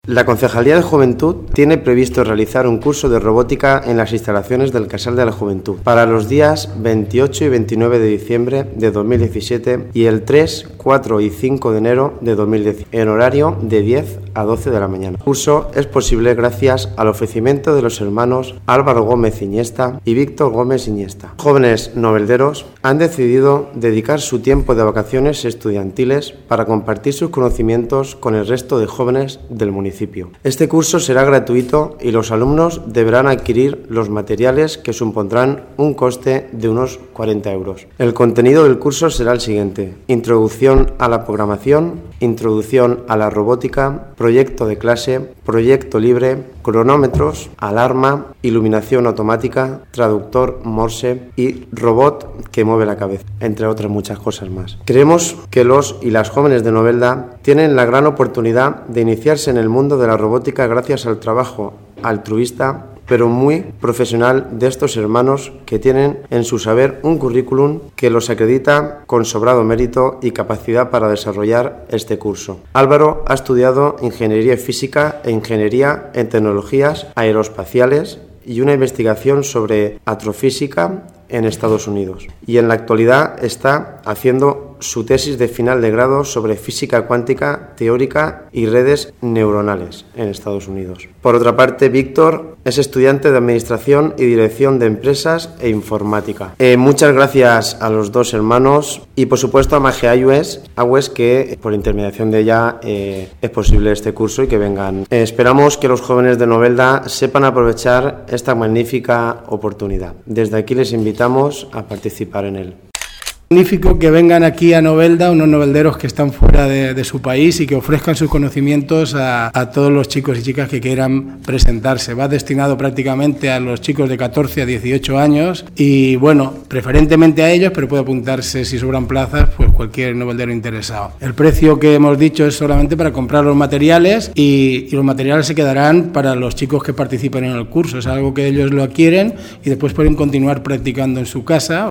La Concejalía de Juventud tiene previsto realizar un curso de robótica en las instalaciones del Casal de la Juventud para los días 28 y 29 de diciembre de 2017 y el 3, 4 y 5 de enero de 2017, en horario de 10 a 12 de la mañana. El curso es posible gracias al ofrecimiento de los hermanos Álvaro Gómez Iniesta y Víctor Gómez Iniesta. Jóvenes novelderos han decidido dedicar su tiempo de vacaciones estudiantiles para compartir sus conocimientos con el resto de jóvenes del municipio. Este curso será gratuito y los alumnos deberán adquirir los materiales que supondrán un coste de unos 40 euros. El contenido del curso será el siguiente: introducción a la programación, introducción a la robótica, proyecto de clase, proyecto libre, cronómetros, alarma, iluminación automática, traductor Morse y robot que mueve la cabeza, entre otras muchas cosas más. Creemos que los y las jóvenes de Novelda tienen la gran oportunidad de iniciarse en el mundo de la robótica gracias al trabajo altruista pero muy profesional de estos hermanos que tienen en su saber un currículum que los acredita con sobrado mérito y capacidad para desarrollar este curso. Álvaro ha estudiado Ingeniería Física e Ingeniería en Tecnologías Aeroespaciales y una investigación sobre astrofísica en Estados Unidos. Y en la actualidad está haciendo su tesis de final de grado sobre física cuántica teórica y redes neuronales en Estados Unidos. Por otra parte, Víctor es estudiante de Administración y Dirección de Empresas e Informática. Muchas gracias a los dos hermanos y, por supuesto, a Magia Agües, que por intermediación de ella es posible este curso y que vengan. Esperamos que los jóvenes de Novelda sepan aprovechar esta magnífica oportunidad. Desde aquí les invitamos a participar en él. Magnífico que vengan aquí a Novelda unos novelderos que están fuera de su país y que ofrezcan sus conocimientos a todos los chicos y chicas que quieran presentarse. Va destinado prácticamente a los chicos de 14 a 18 años y, bueno, preferentemente a ellos, pero puede apuntarse, si sobran plazas, pues cualquier noveldero interesado. El precio que hemos dicho es solamente para comprar los materiales y los materiales se quedarán para los chicos que participen en el curso. Es algo que ellos lo adquieren y después pueden continuar practicando en su casa.